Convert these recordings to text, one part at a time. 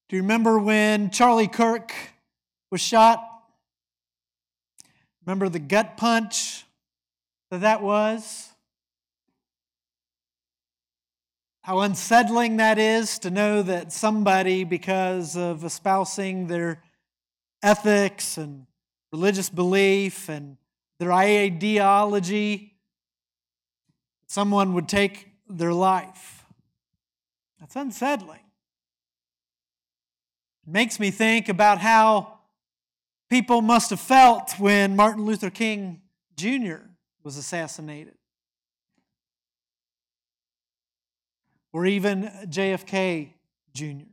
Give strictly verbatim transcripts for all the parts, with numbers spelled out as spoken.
Do you remember when Charlie Kirk was shot? Remember the gut punch that that was? How unsettling that is to know that somebody, because of espousing their ethics and religious belief and their ideology, someone would take their life. That's unsettling. It makes me think about how people must have felt when Martin Luther King Junior was assassinated. Or even J F K Junior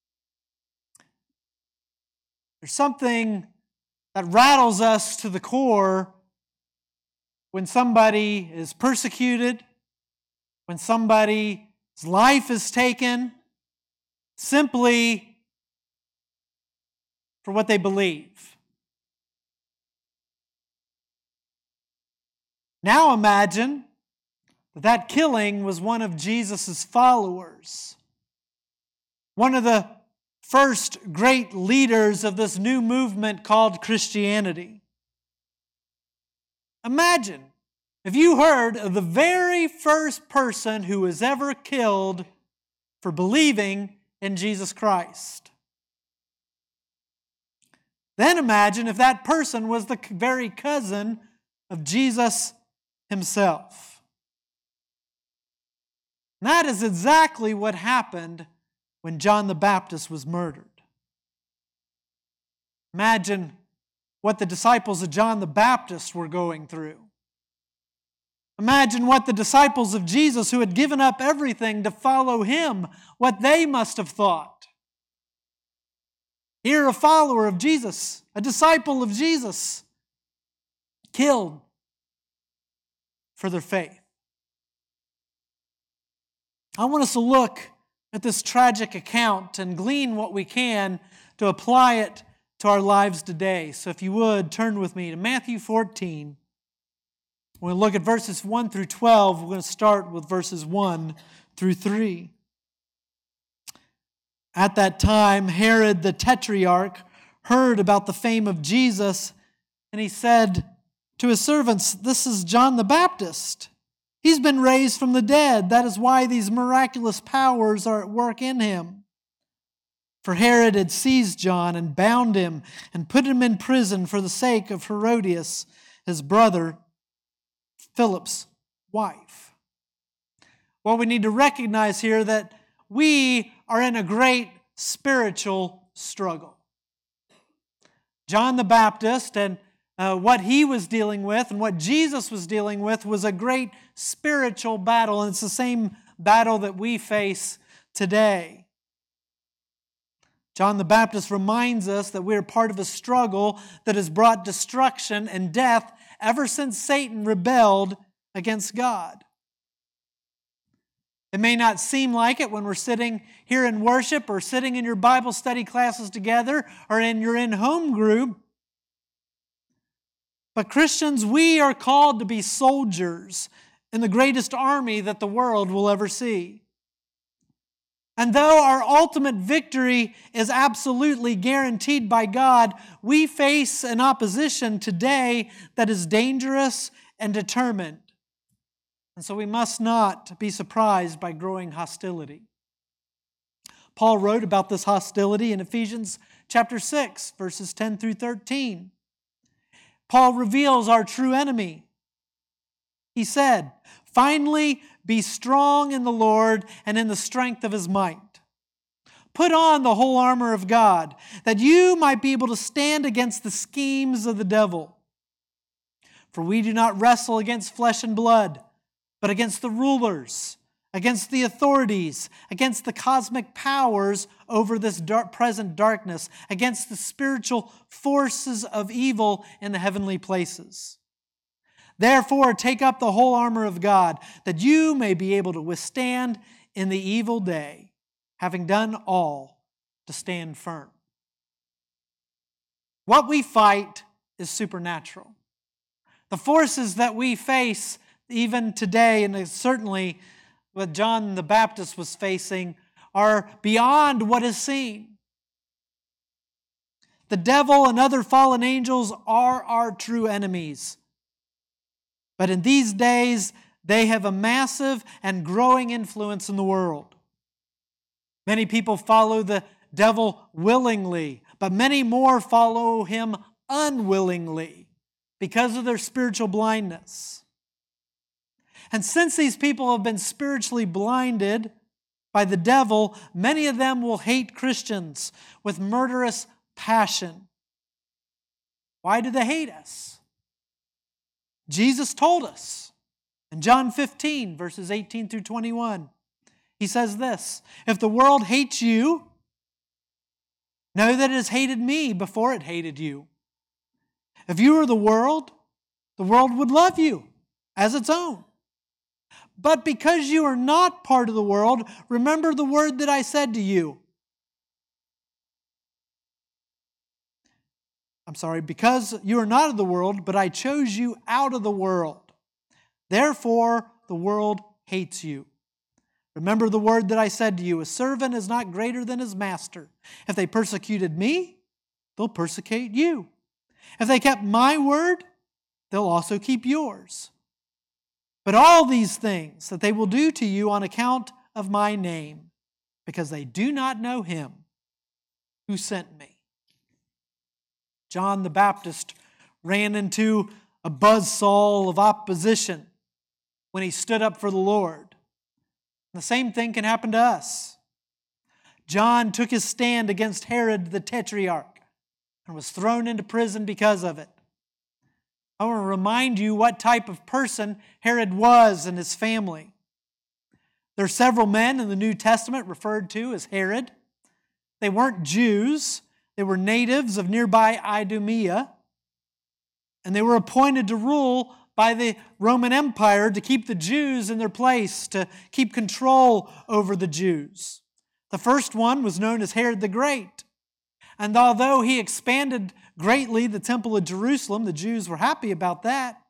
There's something that rattles us to the core when somebody is persecuted, when somebody's life is taken simply for what they believe. Now imagine that that killing was one of Jesus' followers, one of the first great leaders of this new movement called Christianity. Imagine if you heard of the very first person who was ever killed for believing in Jesus Christ. Then imagine if that person was the very cousin of Jesus himself. And that is exactly what happened when John the Baptist was murdered. Imagine what the disciples of John the Baptist were going through. Imagine what the disciples of Jesus, who had given up everything to follow him, what they must have thought. Here, a follower of Jesus, a disciple of Jesus, killed for their faith. I want us to look at this tragic account and glean what we can to apply it to our lives today. So if you would, turn with me to Matthew fourteen. We're going to look at verses one through twelve. We're going to start with verses one through three. At that time, Herod the Tetrarch heard about the fame of Jesus, and he said to his servants, "This is John the Baptist. He's been raised from the dead. That is why these miraculous powers are at work in him." For Herod had seized John and bound him and put him in prison for the sake of Herodias, his brother, Philip's wife. Well, we need to recognize here that we are in a great spiritual struggle. John the Baptist and uh, what he was dealing with and what Jesus was dealing with was a great spiritual battle, and it's the same battle that we face today. John the Baptist reminds us that we're part of a struggle that has brought destruction and death ever since Satan rebelled against God. It may not seem like it when we're sitting here in worship or sitting in your Bible study classes together or in your in-home group. But Christians, we are called to be soldiers in the greatest army that the world will ever see. And though our ultimate victory is absolutely guaranteed by God, we face an opposition today that is dangerous and determined. And so we must not be surprised by growing hostility. Paul wrote about this hostility in Ephesians chapter six, verses ten through thirteen. Paul reveals our true enemy. He said, "Finally, be strong in the Lord and in the strength of his might. Put on the whole armor of God, that you might be able to stand against the schemes of the devil. For we do not wrestle against flesh and blood, but against the rulers, against the authorities, against the cosmic powers over this dark, present darkness, against the spiritual forces of evil in the heavenly places. Therefore, take up the whole armor of God, that you may be able to withstand in the evil day, having done all to stand firm." What we fight is supernatural. The forces that we face even today, and certainly what John the Baptist was facing, are beyond what is seen. The devil and other fallen angels are our true enemies. But in these days, they have a massive and growing influence in the world. Many people follow the devil willingly, but many more follow him unwillingly because of their spiritual blindness. And since these people have been spiritually blinded by the devil, many of them will hate Christians with murderous passion. Why do they hate us? Jesus told us in John fifteen, verses eighteen through twenty-one. He says this, "If the world hates you, know that it has hated me before it hated you. If you were the world, the world would love you as its own. But because you are not part of the world, remember the word that I said to you." I'm sorry, because you are not of the world, but I chose you out of the world. Therefore, the world hates you. Remember the word that I said to you, a servant is not greater than his master. If they persecuted me, they'll persecute you. If they kept my word, they'll also keep yours. But all these things that they will do to you on account of my name, because they do not know him who sent me. John the Baptist ran into a buzzsaw of opposition when he stood up for the Lord. The same thing can happen to us. John took his stand against Herod the Tetrarch and was thrown into prison because of it. I want to remind you what type of person Herod was and his family. There are several men in the New Testament referred to as Herod. They weren't Jews. They were natives of nearby Idumea, and they were appointed to rule by the Roman Empire to keep the Jews in their place, to keep control over the Jews. The first one was known as Herod the Great. And although he expanded greatly the temple of Jerusalem, the Jews were happy about that.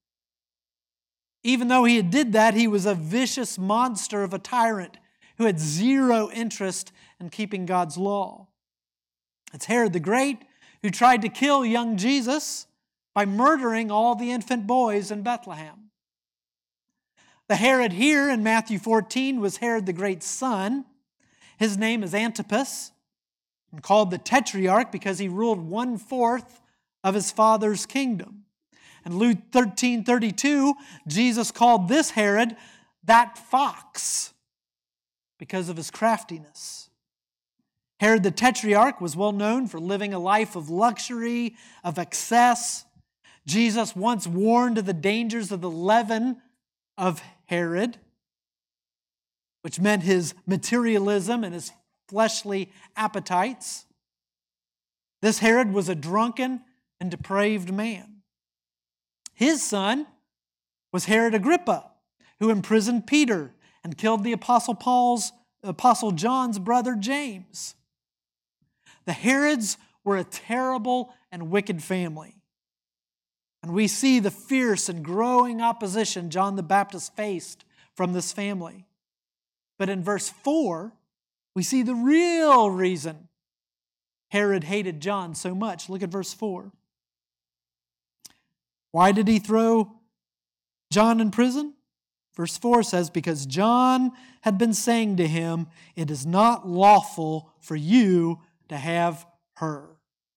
Even though he did that, he was a vicious monster of a tyrant who had zero interest in keeping God's law. It's Herod the Great who tried to kill young Jesus by murdering all the infant boys in Bethlehem. The Herod here in Matthew fourteen was Herod the Great's son. His name is Antipas, and called the Tetrarch because he ruled one-fourth of his father's kingdom. In Luke thirteen thirty-two, Jesus called this Herod that fox because of his craftiness. Herod the Tetrarch was well known for living a life of luxury, of excess. Jesus once warned of the dangers of the leaven of Herod, which meant his materialism and his fleshly appetites. This Herod was a drunken and depraved man. His son was Herod Agrippa, who imprisoned Peter and killed the Apostle Paul's, Apostle John's brother James. The Herods were a terrible and wicked family. And we see the fierce and growing opposition John the Baptist faced from this family. But in verse four, we see the real reason Herod hated John so much. Look at verse four. Why did he throw John in prison? Verse four says, because John had been saying to him, it is not lawful for you to have her.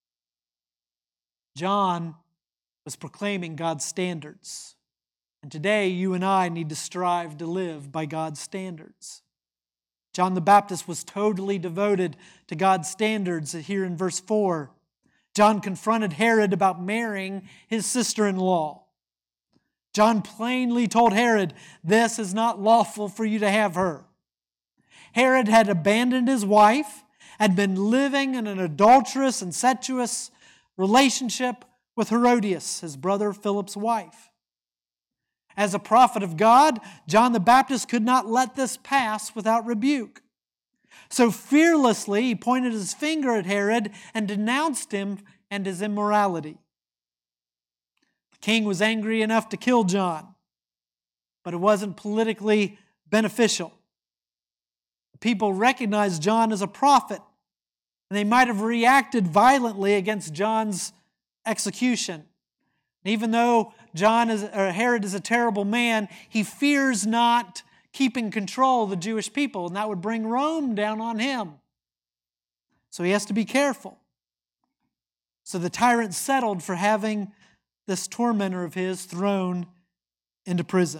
John was proclaiming God's standards. And today, you and I need to strive to live by God's standards. John the Baptist was totally devoted to God's standards here in verse four. John confronted Herod about marrying his sister-in-law. John plainly told Herod, this is not lawful for you to have her. Herod had abandoned his wife, had been living in an adulterous, incestuous relationship with Herodias, his brother Philip's wife. As a prophet of God, John the Baptist could not let this pass without rebuke. So fearlessly, he pointed his finger at Herod and denounced him and his immorality. The king was angry enough to kill John, but it wasn't politically beneficial. People recognized John as a prophet, And they might have reacted violently against John's execution. And even though John is, or Herod is a terrible man, he fears not keeping control of the Jewish people, and that would bring Rome down on him. So he has to be careful. So the tyrant settled for having this tormentor of his thrown into prison.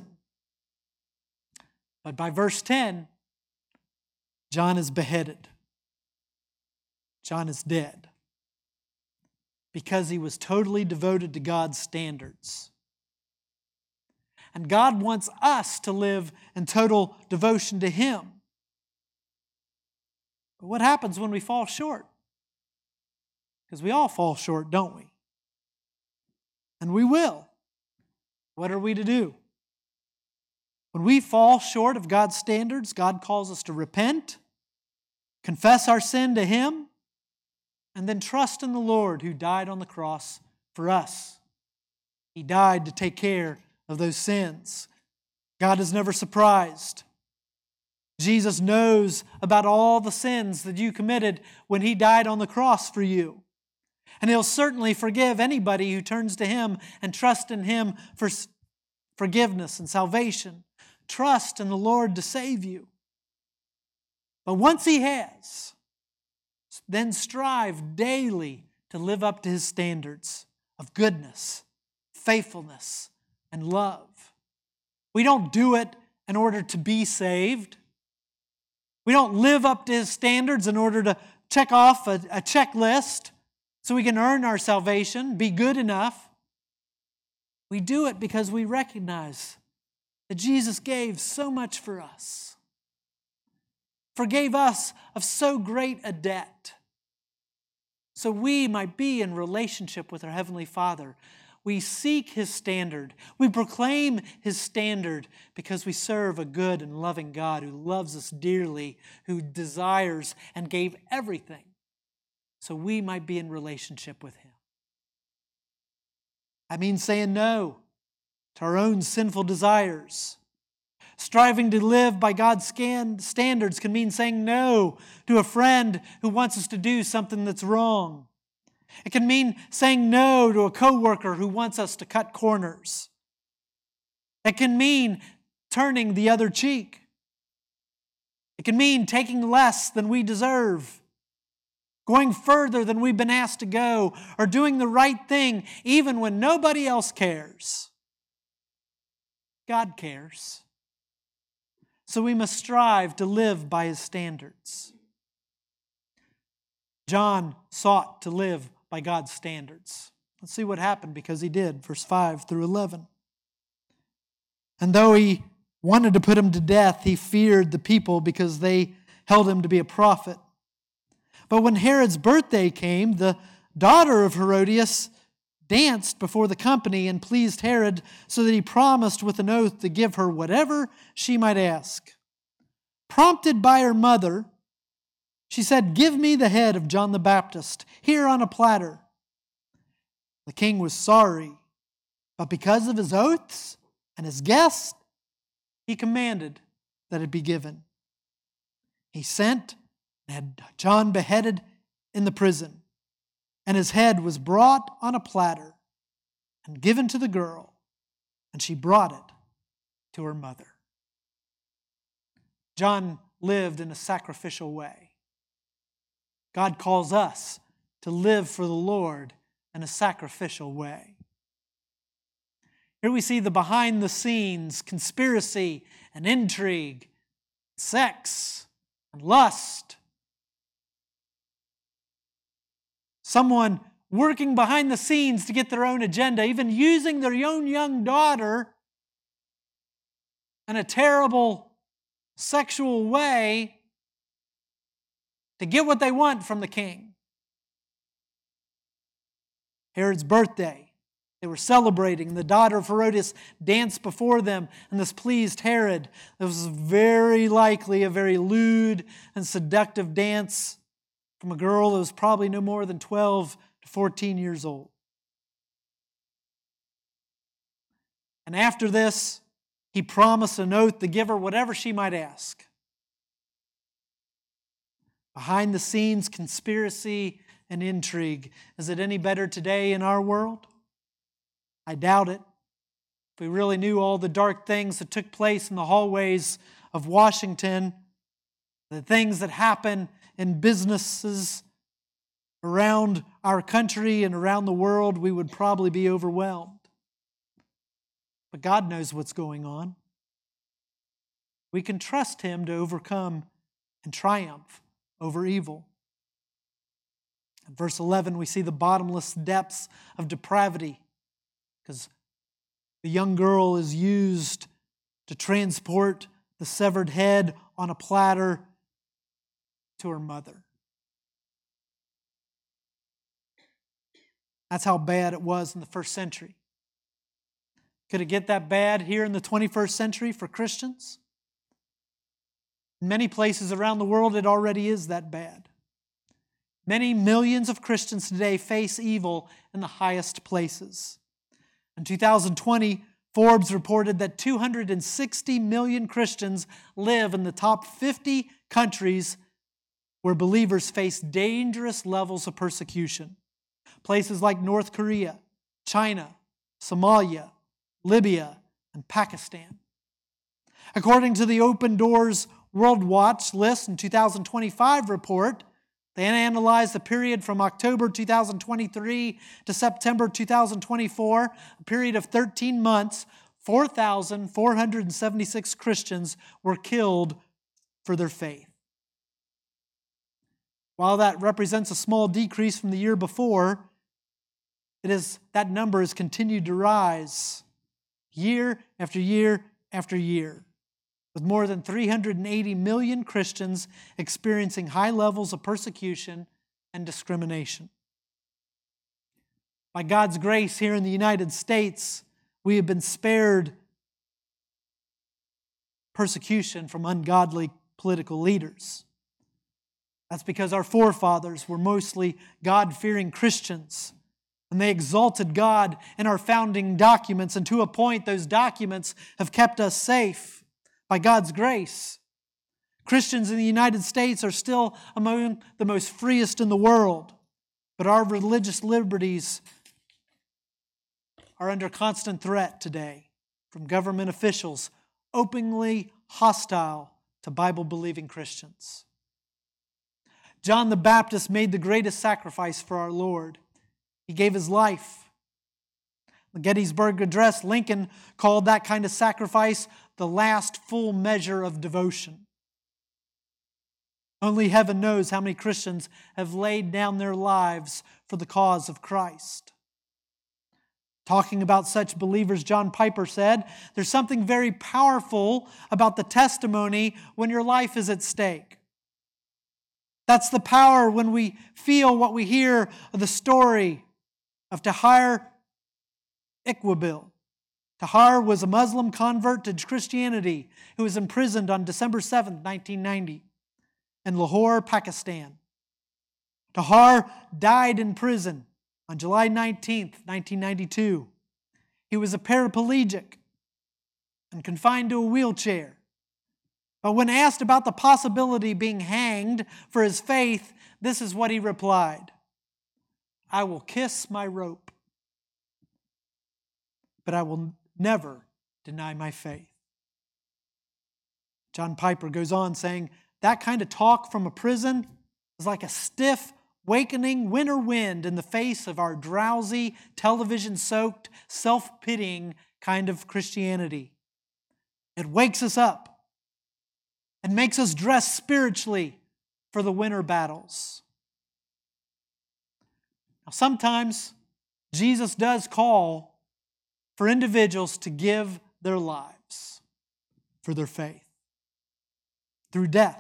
But by verse ten, John is beheaded. John is dead because he was totally devoted to God's standards. And God wants us to live in total devotion to Him. But what happens when we fall short? Because we all fall short, don't we? And we will. What are we to do? When we fall short of God's standards, God calls us to repent, confess our sin to Him, and then trust in the Lord who died on the cross for us. He died to take care of those sins. God is never surprised. Jesus knows about all the sins that you committed when He died on the cross for you. And He'll certainly forgive anybody who turns to Him and trusts in Him for forgiveness and salvation. Trust in the Lord to save you. But once He has, then strive daily to live up to His standards of goodness, faithfulness, and love. We don't do it in order to be saved. We don't live up to His standards in order to check off a, a checklist so we can earn our salvation, be good enough. We do it because we recognize that Jesus gave so much for us, forgave us of so great a debt, so we might be in relationship with our Heavenly Father. We seek His standard. We proclaim His standard because we serve a good and loving God who loves us dearly, who desires and gave everything so we might be in relationship with Him. I mean saying no to our own sinful desires. Striving to live by God's standards can mean saying no to a friend who wants us to do something that's wrong. It can mean saying no to a coworker who wants us to cut corners. It can mean turning the other cheek. It can mean taking less than we deserve, going further than we've been asked to go, or doing the right thing even when nobody else cares. God cares. So we must strive to live by His standards. John sought to live by God's standards. Let's see what happened because he did. Verse five through eleven. And though he wanted to put him to death, he feared the people because they held him to be a prophet. But when Herod's birthday came, the daughter of Herodias danced before the company and pleased Herod, so that he promised with an oath to give her whatever she might ask. Prompted by her mother, she said, "Give me the head of John the Baptist, here on a platter." The king was sorry, but because of his oaths and his guests, he commanded that it be given. He sent and had John beheaded in the prison, and his head was brought on a platter and given to the girl, and she brought it to her mother. John lived in a sacrificial way. God calls us to live for the Lord in a sacrificial way. Here we see the behind-the-scenes conspiracy and intrigue, sex and lust. Someone working behind the scenes to get their own agenda, even using their own young daughter in a terrible sexual way to get what they want from the king. Herod's birthday, they were celebrating. The daughter of Herodias danced before them, and this pleased Herod. It was very likely a very lewd and seductive dance from a girl that was probably no more than twelve to fourteen years old. And after this, he promised an oath to give her whatever she might ask. behind the scenes conspiracy and intrigue. Is it any better today in our world? I doubt it. If we really knew all the dark things that took place in the hallways of Washington, the things that happen in businesses around our country and around the world, we would probably be overwhelmed. But God knows what's going on. We can trust Him to overcome and triumph over evil. In verse eleven, we see the bottomless depths of depravity, because the young girl is used to transport the severed head on a platter to her mother. That's how bad it was in the first century. Could it get that bad here in the twenty-first century for Christians? In many places around the world, it already is that bad. Many millions of Christians today face evil in the highest places. In two thousand twenty, Forbes reported that two hundred sixty million Christians live in the top fifty countries where believers face dangerous levels of persecution. Places like North Korea, China, Somalia, Libya, and Pakistan. According to the Open Doors World Watch List in two thousand twenty-five report, they analyzed the period from October two thousand twenty-three to September two thousand twenty-four, a period of thirteen months. four thousand four hundred seventy-six Christians were killed for their faith. While that represents a small decrease from the year before, it is, that number has continued to rise year after year after year, with more than three hundred eighty million Christians experiencing high levels of persecution and discrimination. By God's grace here in the United States, we have been spared persecution from ungodly political leaders. That's because our forefathers were mostly God-fearing Christians, and they exalted God in our founding documents, and to a point, those documents have kept us safe by God's grace. Christians in the United States are still among the most freest in the world, but our religious liberties are under constant threat today from government officials openly hostile to Bible-believing Christians. John the Baptist made the greatest sacrifice for our Lord. He gave his life. The Gettysburg Address, Lincoln called that kind of sacrifice the last full measure of devotion. Only heaven knows how many Christians have laid down their lives for the cause of Christ. Talking about such believers, John Piper said, "There's something very powerful about the testimony when your life is at stake. That's the power when we feel what we hear of the story of Tahir Iqbaal. Tahir was a Muslim convert to Christianity who was imprisoned on December seventh, nineteen ninety in Lahore, Pakistan. Tahir died in prison on July nineteenth, nineteen ninety-two. He was a paraplegic and confined to a wheelchair. But when asked about the possibility of being hanged for his faith, this is what he replied: "I will kiss my rope, but I will never deny my faith." John Piper goes on saying, that kind of talk from a prison is like a stiff, wakening winter wind in the face of our drowsy, television-soaked, self-pitying kind of Christianity. It wakes us up and makes us dress spiritually for the winter battles. Now, sometimes Jesus does call for individuals to give their lives for their faith through death.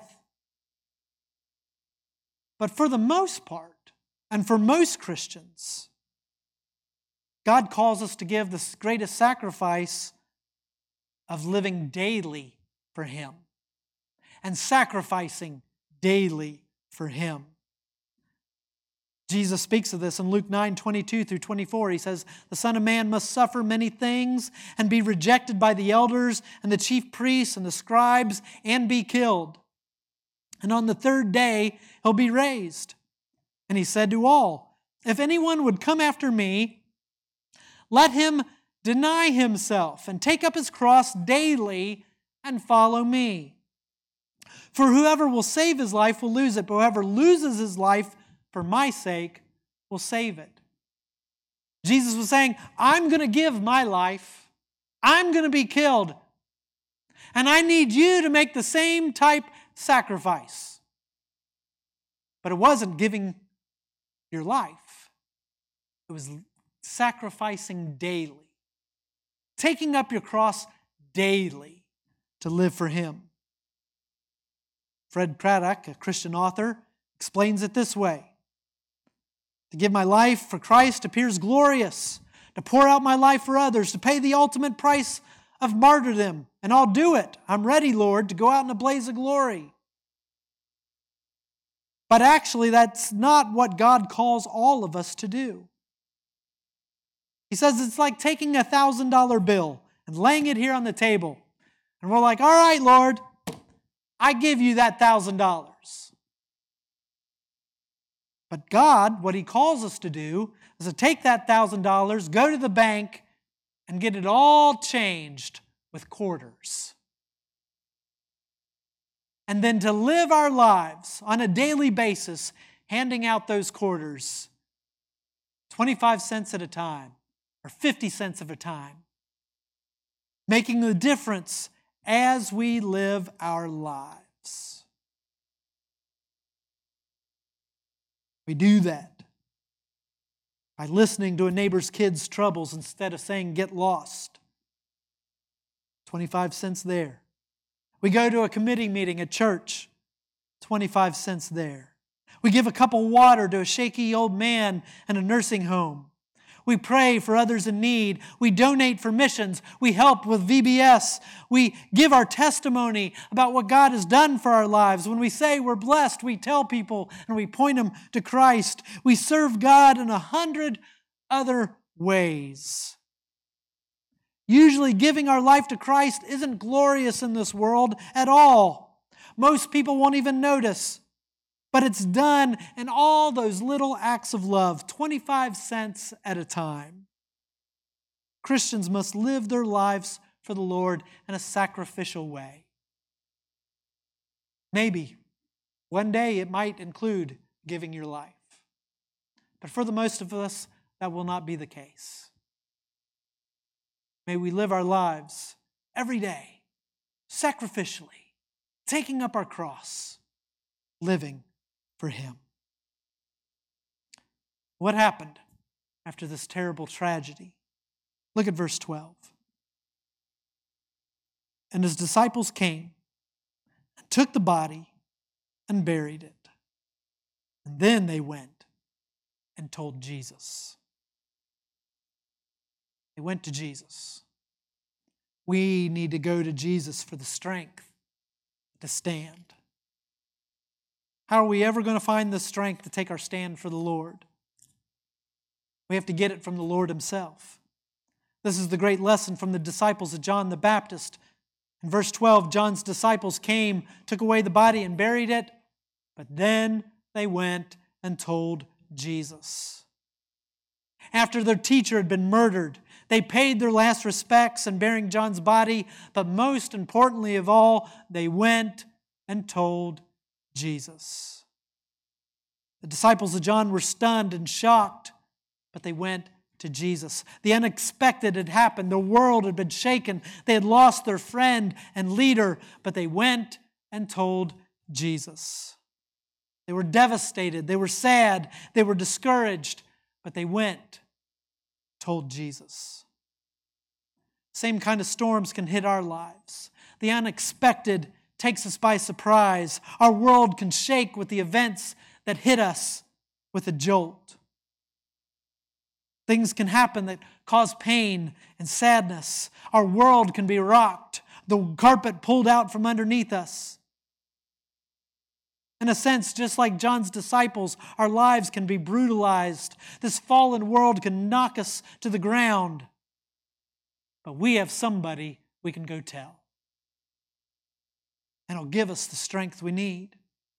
But for the most part, and for most Christians, God calls us to give the greatest sacrifice of living daily for Him and sacrificing daily for Him. Jesus speaks of this in Luke nine, twenty-two through twenty-four. He says, "The Son of Man must suffer many things and be rejected by the elders and the chief priests and the scribes and be killed, and on the third day he'll be raised." And he said to all, "If anyone would come after me, let him deny himself and take up his cross daily and follow me. For whoever will save his life will lose it, but whoever loses his life for my sake will save it." Jesus was saying, I'm going to give my life. I'm going to be killed. And I need you to make the same type sacrifice. But it wasn't giving your life. It was sacrificing daily. Taking up your cross daily to live for Him. Fred Craddock, a Christian author, explains it this way: "To give my life for Christ appears glorious. To pour out my life for others, to pay the ultimate price of martyrdom. And I'll do it. I'm ready, Lord, to go out in a blaze of glory." But actually, that's not what God calls all of us to do. He says it's like taking a one thousand dollar bill and laying it here on the table. And we're like, all right, Lord, I give you that one thousand dollars. But God, what He calls us to do is to take that one thousand dollars, go to the bank, and get it all changed with quarters. And then to live our lives on a daily basis, handing out those quarters, twenty-five cents at a time, or fifty cents at a time, making the difference as we live our lives. We do that by listening to a neighbor's kid's troubles instead of saying, "Get lost." twenty-five cents there. We go to a committee meeting at church. twenty-five cents there. We give a cup of water to a shaky old man in a nursing home. We pray for others in need. We donate for missions. We help with V B S. We give our testimony about what God has done for our lives. When we say we're blessed, we tell people and we point them to Christ. We serve God in a hundred other ways. Usually giving our life to Christ isn't glorious in this world at all. Most people won't even notice. But it's done in all those little acts of love, twenty-five cents at a time. Christians must live their lives for the Lord in a sacrificial way. Maybe one day it might include giving your life. But for the most of us, that will not be the case. May we live our lives every day, sacrificially, taking up our cross, living for Him. What happened after this terrible tragedy? Look at verse twelve. "And His disciples came and took the body and buried it. And then they went and told Jesus." They went to Jesus. We need to go to Jesus for the strength to stand. How are we ever going to find the strength to take our stand for the Lord? We have to get it from the Lord Himself. This is the great lesson from the disciples of John the Baptist. In verse twelve, John's disciples came, took away the body and buried it, but then they went and told Jesus. After their teacher had been murdered, they paid their last respects in burying John's body, but most importantly of all, they went and told Jesus. The disciples of John were stunned and shocked, but they went to Jesus. The unexpected had happened. The world had been shaken. They had lost their friend and leader, but they went and told Jesus. They were devastated. They were sad. They were discouraged, but they went, told Jesus. Same kind of storms can hit our lives. The unexpected takes us by surprise. Our world can shake with the events that hit us with a jolt. Things can happen that cause pain and sadness. Our world can be rocked, the carpet pulled out from underneath us. In a sense, just like John's disciples, our lives can be brutalized. This fallen world can knock us to the ground. But we have somebody we can go tell. And He'll give us the strength we need.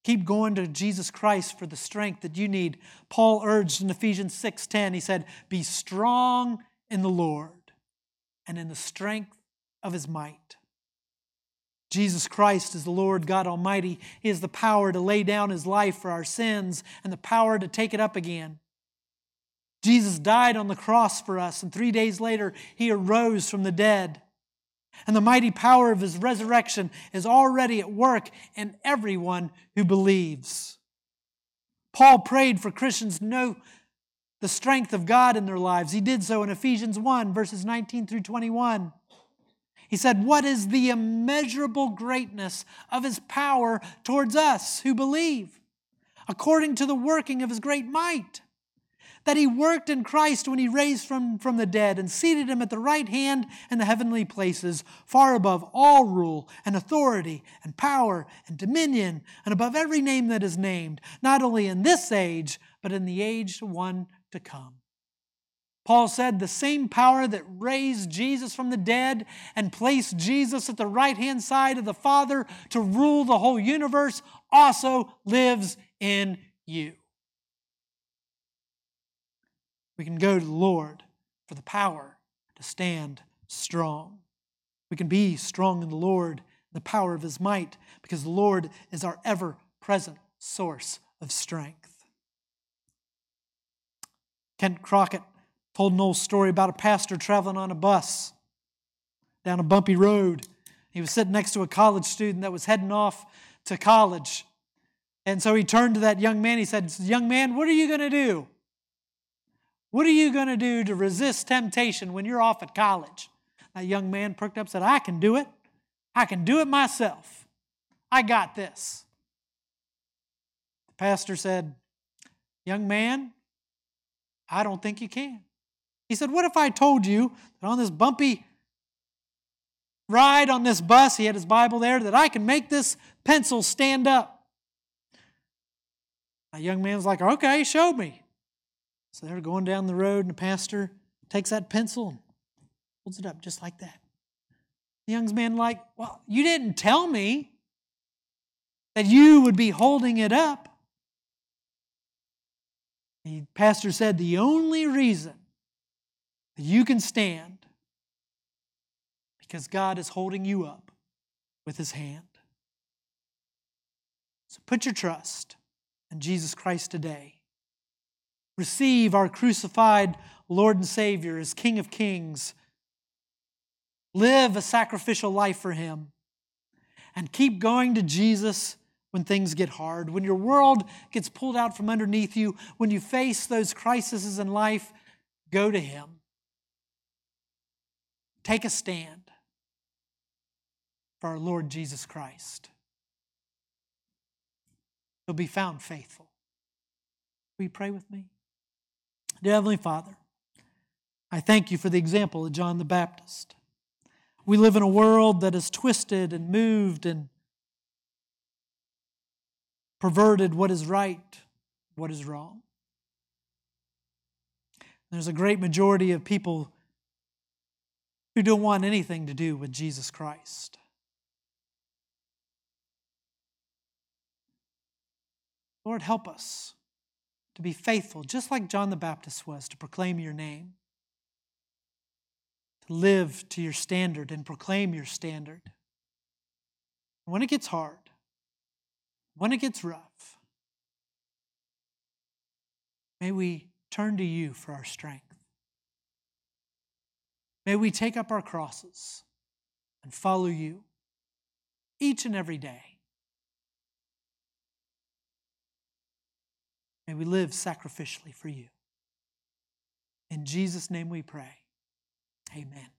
Keep going to Jesus Christ for the strength that you need. Paul urged in Ephesians six ten, he said, be strong in the Lord and in the strength of His might. Jesus Christ is the Lord God Almighty. He has the power to lay down His life for our sins and the power to take it up again. Jesus died on the cross for us, and three days later He arose from the dead. And the mighty power of His resurrection is already at work in everyone who believes. Paul prayed for Christians to know the strength of God in their lives. He did so in Ephesians one, verses nineteen through twenty-one. He said, what is the immeasurable greatness of His power towards us who believe, according to the working of His great might, that He worked in Christ when He raised from, from the dead and seated Him at the right hand in the heavenly places, far above all rule and authority and power and dominion, and above every name that is named, not only in this age, but in the age one to come. Paul said the same power that raised Jesus from the dead and placed Jesus at the right-hand side of the Father to rule the whole universe also lives in you. We can go to the Lord for the power to stand strong. We can be strong in the Lord, the power of His might, because the Lord is our ever-present source of strength. Kent Crockett told an old story about a pastor traveling on a bus down a bumpy road. He was sitting next to a college student that was heading off to college. And so he turned to that young man. He said, young man, what are you going to do? What are you going to do to resist temptation when you're off at college? That young man perked up and said, I can do it. I can do it myself. I got this. The pastor said, young man, I don't think you can. He said, what if I told you that on this bumpy ride on this bus, he had his Bible there, that I can make this pencil stand up? A young man's like, okay, show me. So they're going down the road, and the pastor takes that pencil and holds it up just like that. The young man like, well, you didn't tell me that you would be holding it up. The pastor said, the only reason that you can stand because God is holding you up with His hand. So put your trust in Jesus Christ today. Receive our crucified Lord and Savior as King of Kings. Live a sacrificial life for Him. And keep going to Jesus when things get hard. When your world gets pulled out from underneath you, when you face those crises in life, go to Him. Take a stand for our Lord Jesus Christ. He'll be found faithful. Will you pray with me? Dear Heavenly Father, I thank You for the example of John the Baptist. We live in a world that is twisted and moved and perverted what is right, what is wrong. There's a great majority of people who don't want anything to do with Jesus Christ. Lord, help us to be faithful, just like John the Baptist was, to proclaim Your name, to live to Your standard and proclaim Your standard. When it gets hard, when it gets rough, may we turn to You for our strength. May we take up our crosses and follow You each and every day. May we live sacrificially for You. In Jesus' name we pray. Amen.